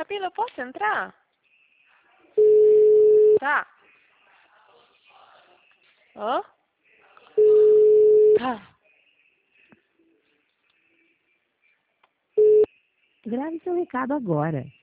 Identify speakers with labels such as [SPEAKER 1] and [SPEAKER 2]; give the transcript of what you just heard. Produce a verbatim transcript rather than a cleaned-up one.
[SPEAKER 1] Camila, eu posso entrar? Tá. Hã? Tá.
[SPEAKER 2] Grave seu recado agora.